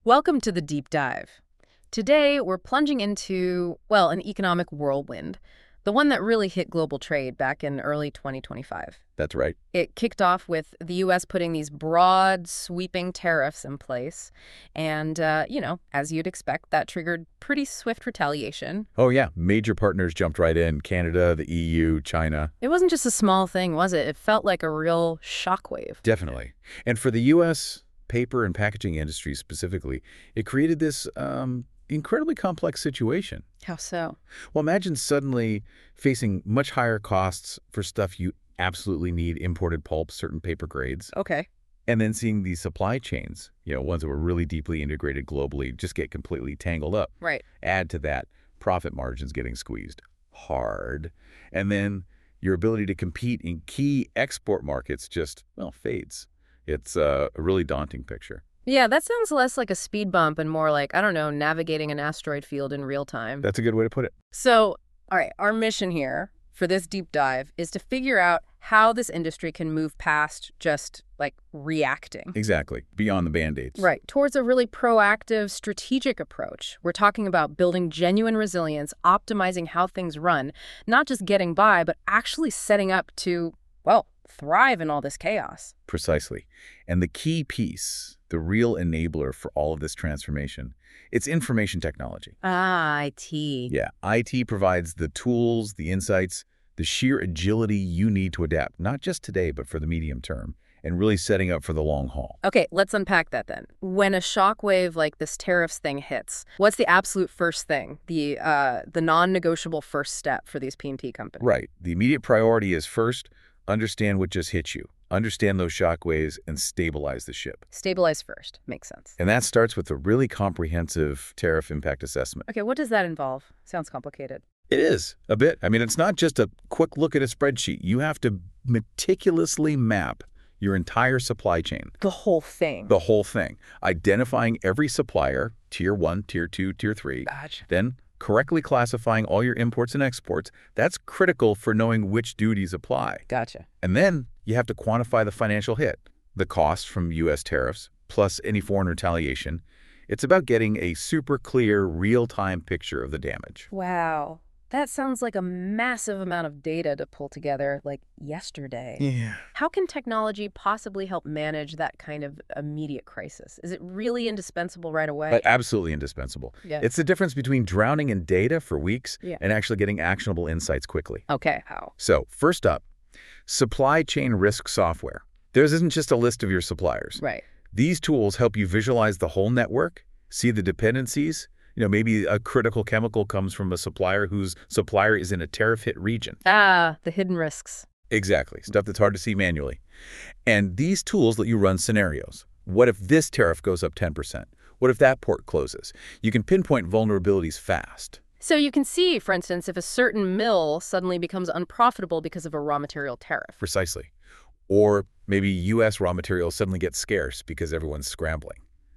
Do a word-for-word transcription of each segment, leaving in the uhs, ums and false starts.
Welcome to the Deep Dive. Today, we're plunging into, well, an economic whirlwind, the one that really hit global trade back in early twenty twenty-five. That's right. It kicked off with the U S putting these broad, sweeping tariffs in place. And, uh, you know, as you'd expect, that triggered pretty swift retaliation. Oh, yeah. Major partners jumped right in. Canada, the E U, China. It wasn't just a small thing, was it? It felt like a real shockwave. Definitely. And for the U S paper and packaging industry specifically, it created this um, incredibly complex situation. How so? Well, imagine suddenly facing much higher costs for stuff you absolutely need, imported pulp, certain paper grades, Okay. and then seeing these supply chains, you know, ones that were really deeply integrated globally, just get completely tangled up. Right. Add to that, profit margins getting squeezed hard, and then your ability to compete in key export markets just, well, fades. It's uh, a really daunting picture. Yeah, that sounds less like a speed bump and more like, I don't know, navigating an asteroid field in real time. That's a good way to put it. So, all right, our mission here for this deep dive is to figure out how this industry can move past just, like, reacting. Exactly. Beyond the Band-Aids. Right, towards a really proactive, strategic approach. We're talking about building genuine resilience, optimizing how things run, not just getting by, but actually setting up to, well, thrive in all this chaos. Precisely. And the key piece, the real enabler for all of this transformation, it's information technology. Ah, I T. Yeah, I T provides the tools, the insights, the sheer agility you need to adapt, not just today, but for the medium term, and really setting up for the long haul. Okay, let's unpack that then. When a shockwave like this tariffs thing hits, what's the absolute first thing, the uh, the non-negotiable first step for these P and T companies? Right. The immediate priority is first, understand what just hit you. Understand those shock waves and stabilize the ship. Stabilize first. Makes sense. And that starts with a really comprehensive tariff impact assessment. Okay, what does that involve? Sounds complicated. It is, a bit. I mean, it's not just a quick look at a spreadsheet. You have to meticulously map your entire supply chain. The whole thing. The whole thing. Identifying every supplier, tier one, tier two, tier three. Gotcha. Then correctly classifying all your imports and exports. That's critical for knowing which duties apply. Gotcha. And then you have to quantify the financial hit, the cost from U S tariffs, plus any foreign retaliation. It's about getting a super clear, real-time picture of the damage. Wow. That sounds like a massive amount of data to pull together, like yesterday. Yeah. How can technology possibly help manage that kind of immediate crisis? Is it really indispensable right away? But absolutely indispensable. Yeah. It's the difference between drowning in data for weeks Yeah. and actually getting actionable insights quickly. Okay, how? So first up, supply chain risk software. There isn't just a list of your suppliers. Right. These tools help you visualize the whole network, see the dependencies. You know, maybe a critical chemical comes from a supplier whose supplier is in a tariff-hit region. Ah, the hidden risks. Exactly, stuff that's hard to see manually. And these tools let you run scenarios. What if this tariff goes up ten percent? What if that port closes? You can pinpoint vulnerabilities fast. So you can see, for instance, if a certain mill suddenly becomes unprofitable because of a raw material tariff. Precisely. Or maybe U S raw materials suddenly get scarce because everyone's scrambling.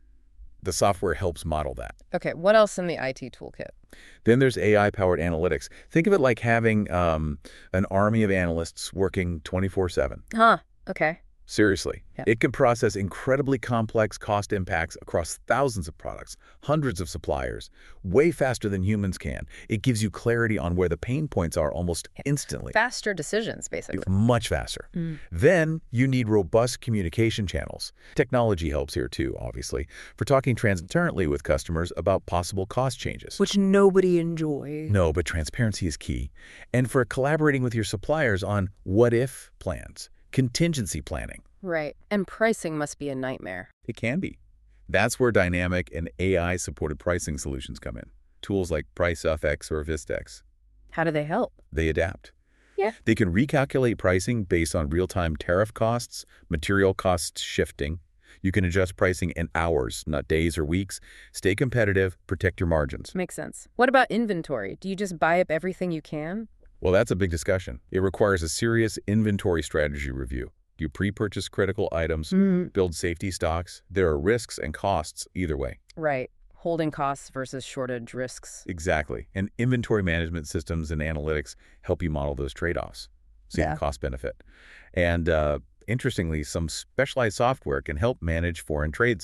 The software helps model that. Okay, what else in the I T toolkit? Then there's A I-powered analytics. Think of it like having um, an army of analysts working twenty-four seven. Huh, okay. Seriously. Yeah. It can process incredibly complex cost impacts across thousands of products, hundreds of suppliers, way faster than humans can. It gives you clarity on where the pain points are almost instantly. Faster decisions, basically. Much faster. Mm. Then you need robust communication channels. Technology helps here too, obviously, for talking transparently with customers about possible cost changes. Which nobody enjoys. No, but transparency is key. And for collaborating with your suppliers on what-if plans, contingency planning. Right, and pricing must be a nightmare. It can be. That's where dynamic and A I-supported pricing solutions come in. Tools like PriceFX or Vistex. How do they help? They adapt. Yeah. They can recalculate pricing based on real-time tariff costs, material costs shifting. You can adjust pricing in hours, not days or weeks. Stay competitive, protect your margins. Makes sense. What about inventory? Do you just buy up everything you can? Well, that's a big discussion. It requires a serious inventory strategy review. You pre-purchase critical items, Mm. build safety stocks. There are risks and costs either way. Right. Holding costs versus shortage risks. Exactly. And inventory management systems and analytics help you model those trade-offs. See Yeah. the cost benefit. And uh, interestingly, some specialized software can help manage foreign trade zones.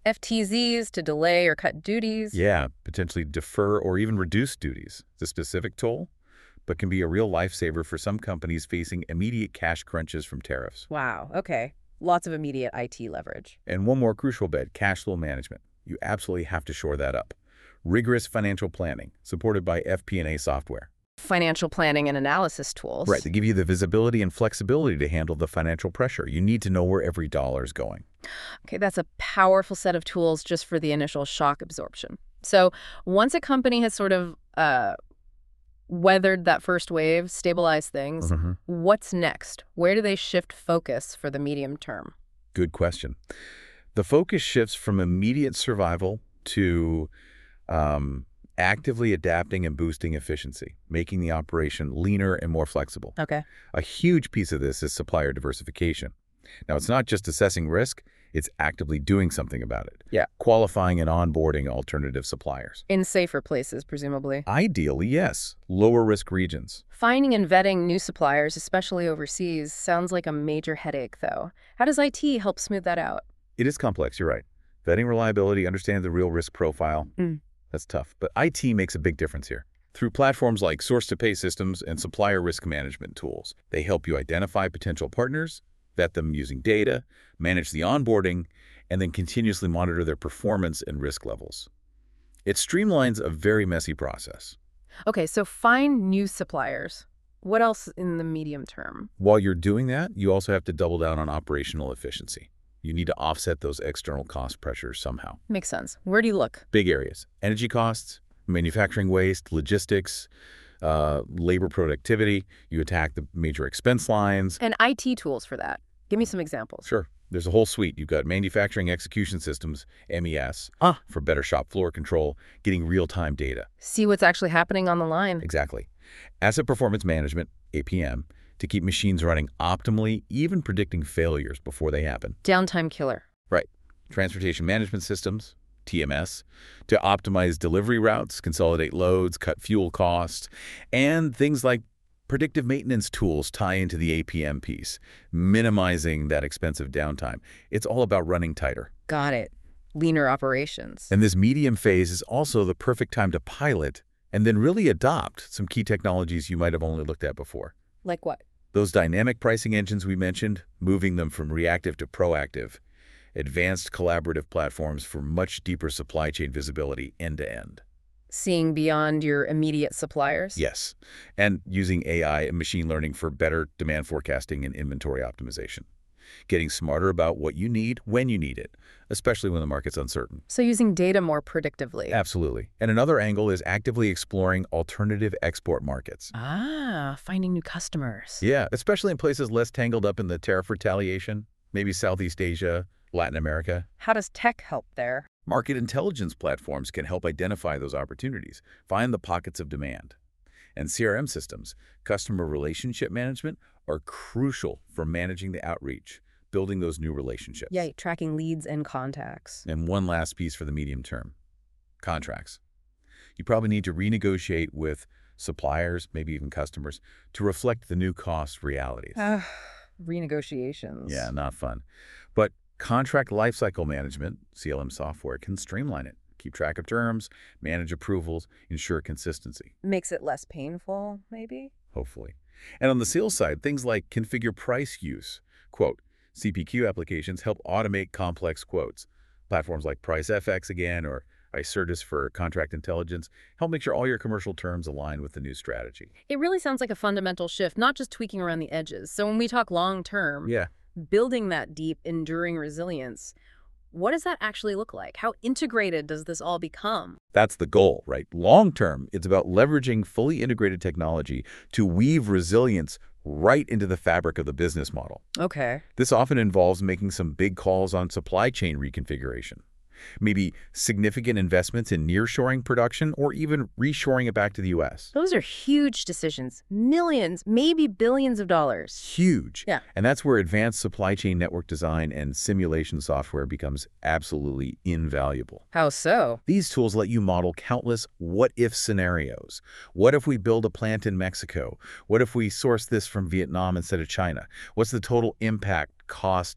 F T Zs to delay or cut duties. Yeah, potentially defer or even reduce duties. It's a specific tool, but can be a real lifesaver for some companies facing immediate cash crunches from tariffs. Wow, okay. Lots of immediate I T leverage. And one more crucial bit, cash flow management. You absolutely have to shore that up. Rigorous financial planning, supported by F P and A software. Financial planning and analysis tools. Right, they give you the visibility and flexibility to handle the financial pressure. You need to know where every dollar is going. Okay, that's a powerful set of tools just for the initial shock absorption. So once a company has sort of uh, weathered that first wave, stabilized things, Mm-hmm. what's next? Where do they shift focus for the medium term? Good question. The focus shifts from immediate survival to um, actively adapting and boosting efficiency, making the operation leaner and more flexible. Okay. A huge piece of this is supplier diversification. Now, it's not just assessing risk, it's actively doing something about it. Yeah. Qualifying and onboarding alternative suppliers. In safer places, presumably. Ideally, yes. Lower risk regions. Finding and vetting new suppliers, especially overseas, sounds like a major headache, though. How does I T help smooth that out? It is complex, you're right. Vetting reliability, understanding the real risk profile, Mm. that's tough. But I T makes a big difference here. Through platforms like source-to-pay systems and supplier risk management tools, they help you identify potential partners, vet them using data, manage the onboarding, and then continuously monitor their performance and risk levels. It streamlines a very messy process. Okay, so find new suppliers. What else in the medium term? While you're doing that, you also have to double down on operational efficiency. You need to offset those external cost pressures somehow. Makes sense. Where do you look? Big areas: energy costs, manufacturing waste, logistics, uh, labor productivity. You attack the major expense lines. And I T tools for that. Give me some examples. Sure. There's a whole suite. You've got manufacturing execution systems, M E S, Ah. for better shop floor control, getting real-time data. See what's actually happening on the line. Exactly. Asset performance management, A P M, to keep machines running optimally, even predicting failures before they happen. Downtime killer. Right. Transportation management systems, T M S, to optimize delivery routes, consolidate loads, cut fuel costs, and things like predictive maintenance tools tie into the A P M piece, minimizing that expensive downtime. It's all about running tighter. Got it. Leaner operations. And this medium phase is also the perfect time to pilot and then really adopt some key technologies you might have only looked at before. Like what? Those dynamic pricing engines we mentioned, moving them from reactive to proactive, advanced collaborative platforms for much deeper supply chain visibility end-to-end. Seeing beyond your immediate suppliers? Yes, and using A I and machine learning for better demand forecasting and inventory optimization. Getting smarter about what you need when you need it, especially when the market's uncertain. So using data more predictively. Absolutely. And another angle is actively exploring alternative export markets. Ah, finding new customers. Yeah, especially in places less tangled up in the tariff retaliation, maybe Southeast Asia, Latin America. How does tech help there? Market intelligence platforms can help identify those opportunities, find the pockets of demand. And C R M systems, customer relationship management, are crucial for managing the outreach, building those new relationships. Yeah, tracking leads and contacts. And one last piece for the medium term, contracts. You probably need to renegotiate with suppliers, maybe even customers, to reflect the new cost realities. Uh, renegotiations. Yeah, not fun. But contract lifecycle management, C L M software, can streamline it. Keep track of terms, manage approvals, ensure consistency, Makes it less painful, maybe? hopefully. And on the sales side, things like configure price use. Quote, C P Q applications help automate complex quotes. Platforms like PriceFX again, or Icertis for contract intelligence, help make sure all your commercial terms align with the new strategy. It really sounds like a fundamental shift, not just tweaking around the edges. So when we talk long-term, Yeah. building that deep, enduring resilience, what does that actually look like? How integrated does this all become? That's the goal, right? Long term, it's about leveraging fully integrated technology to weave resilience right into the fabric of the business model. Okay. This often involves making some big calls on supply chain reconfiguration. Maybe significant investments in nearshoring production or even reshoring it back to the U S. Those are huge decisions. Millions, maybe billions of dollars. Huge. Yeah. And that's where advanced supply chain network design and simulation software becomes absolutely invaluable. How so? These tools let you model countless what-if scenarios. What if we build a plant in Mexico? What if we source this from Vietnam instead of China? What's the total impact, cost,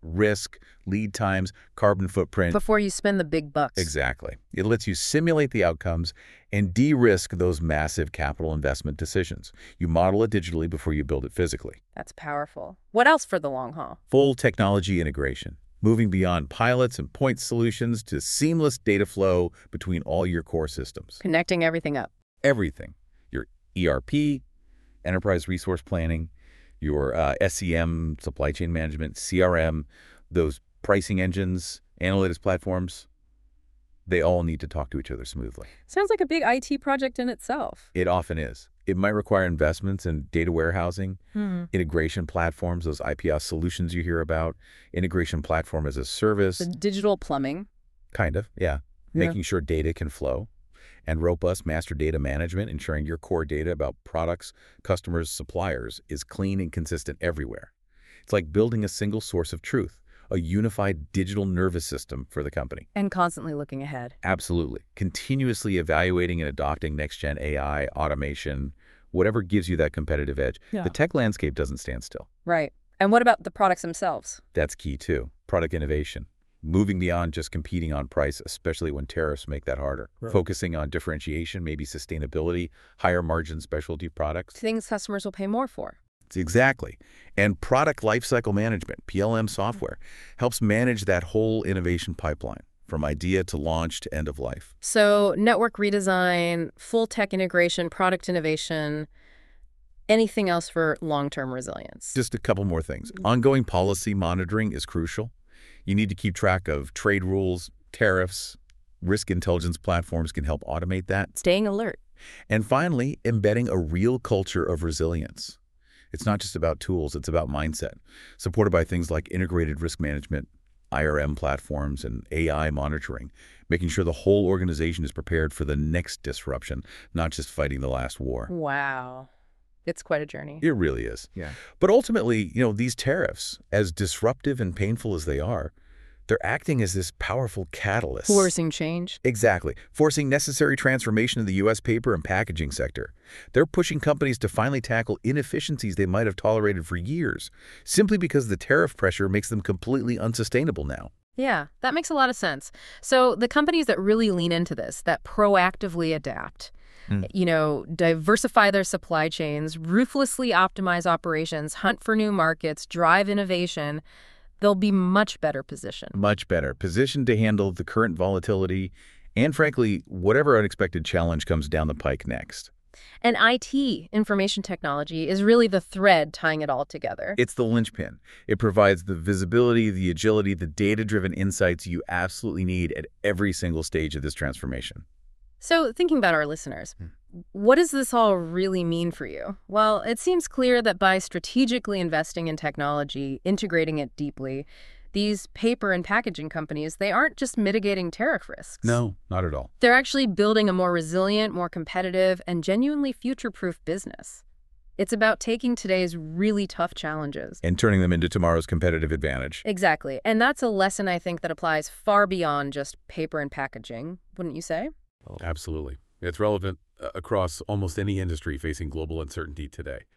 risk, lead times, carbon footprint. Before you spend the big bucks. Exactly. It lets you simulate the outcomes and de-risk those massive capital investment decisions. You model it digitally before you build it physically. That's powerful. What else for the long haul? Full technology integration, moving beyond pilots and point solutions to seamless data flow between all your core systems. Connecting everything up. Everything. Your E R P, enterprise resource planning, your uh, S C M, supply chain management, C R M, those pricing engines, analytics platforms, they all need to talk to each other smoothly. Sounds like a big I T project in itself. It often is. It might require investments in data warehousing, Hmm. integration platforms, those I P S solutions you hear about, integration platform as a service, The digital plumbing. kind of, yeah, Yeah. making sure data can flow, and robust master data management, ensuring your core data about products, customers, suppliers is clean and consistent everywhere. It's like building a single source of truth, a unified digital nervous system for the company. And constantly looking ahead. Absolutely. Continuously evaluating and adopting next-gen A I, automation, whatever gives you that competitive edge. Yeah. The tech landscape doesn't stand still. Right. And what about the products themselves? That's key too. Product innovation. Moving beyond just competing on price, especially when tariffs make that harder. Right. Focusing on differentiation, maybe sustainability, higher margin specialty products. Things customers will pay more for. Exactly. And product lifecycle management, P L M software, helps manage that whole innovation pipeline from idea to launch to end of life. So network redesign, full tech integration, product innovation, anything else for long-term resilience? Just a couple more things. Ongoing policy monitoring is crucial. You need to keep track of trade rules, tariffs. Risk intelligence platforms can help automate that. Staying alert. And finally, embedding a real culture of resilience. It's not just about tools, it's about mindset, supported by things like integrated risk management, I R M platforms, and A I monitoring, making sure the whole organization is prepared for the next disruption, not just fighting the last war. Wow. It's quite a journey. It really is. Yeah. But ultimately, you know, these tariffs, as disruptive and painful as they are, they're acting as this powerful catalyst. Forcing change. Exactly. Forcing necessary transformation in the U S paper and packaging sector. They're pushing companies to finally tackle inefficiencies they might have tolerated for years, simply because the tariff pressure makes them completely unsustainable now. Yeah, that makes a lot of sense. So the companies that really lean into this, that proactively adapt, Mm. you know, diversify their supply chains, ruthlessly optimize operations, hunt for new markets, drive innovation, they'll be much better positioned. Much better. Positioned to handle the current volatility and, frankly, whatever unexpected challenge comes down the pike next. And I T, information technology, is really the thread tying it all together. It's the linchpin. It provides the visibility, the agility, the data-driven insights you absolutely need at every single stage of this transformation. So thinking about our listeners, what does this all really mean for you? Well, it seems clear that by strategically investing in technology, integrating it deeply, these paper and packaging companies, they aren't just mitigating tariff risks. No, not at all. They're actually building a more resilient, more competitive, and genuinely future-proof business. It's about taking today's really tough challenges. And turning them into tomorrow's competitive advantage. Exactly. And that's a lesson I think that applies far beyond just paper and packaging, wouldn't you say? Absolutely. It's relevant uh, across almost any industry facing global uncertainty today.